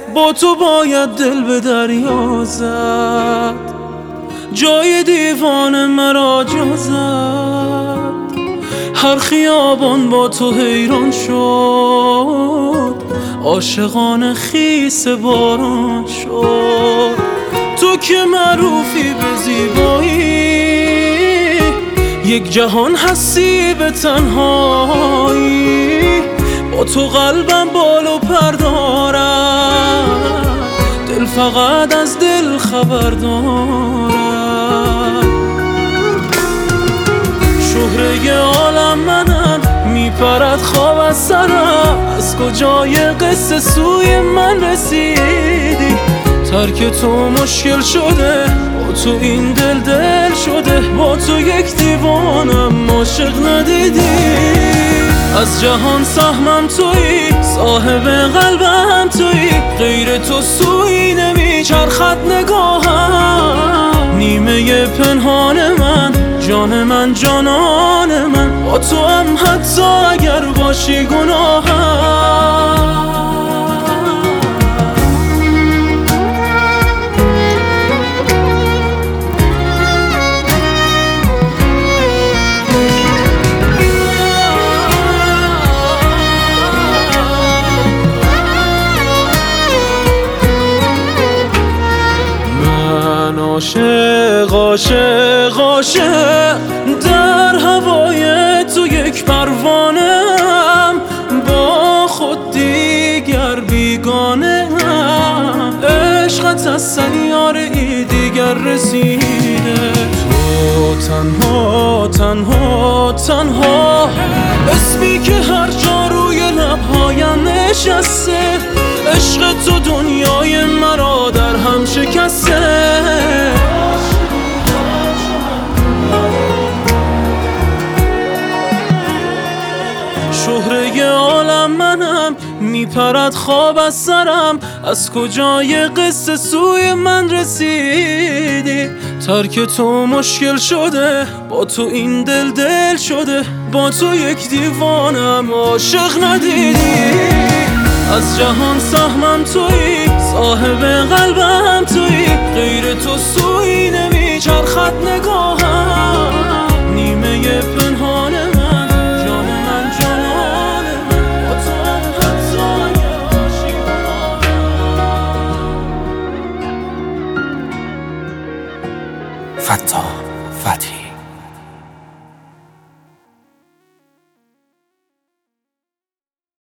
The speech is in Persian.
با تو باید دل به دریا زد، جای دیوان مرا جا زد. هر خیابان با تو حیران شد، عاشقان خیس باران شد. تو که معروفی به زیبایی، یک جهان هستی به تنهایی. با تو قلبم بال و پر دارد، دل فقط از دل خبر دارد. شهره عالم منم، میپرد خواب از سرم. از کجای قصه سوی من رسیدی؟ ترک تو مشکل شده، با تو این دل شده. با تو یک دیوانم، عاشق ندیدی. از جهان سهمم تویی، صاحب قلبم تویی. غیر تو سوی نمیچرخد نگاهم. نیمه پنهان من، جان من، جانان من. با تو هم حتی اگر باشی گناهم. عاشق عاشق عاشق در هوای تو یک پروانه‌ام. با خود دیگر بیگانه ام. عشقت از سیاره ای دیگر رسیده. تو تنها تنها تنها اسمی که هر جا روی لبهایم نشسته. عشق تو دنیای مرا در هم شکسته. شهره عالم منم، میپرد خواب از سرم. از کجای قصه سوی من رسیدی؟ ترک تو مشکل شده، با تو این دل شده. با تو یک دیوانم، عاشق ندیدی. از جهان سهمم تویی، صاحب قلبم تویی. غیر تو سوی نمیچرخد نگاهم. نیمه پنهان من، جان من، جانان من. با تو هم حتی اگر باشی گناهم. فتاح فتحی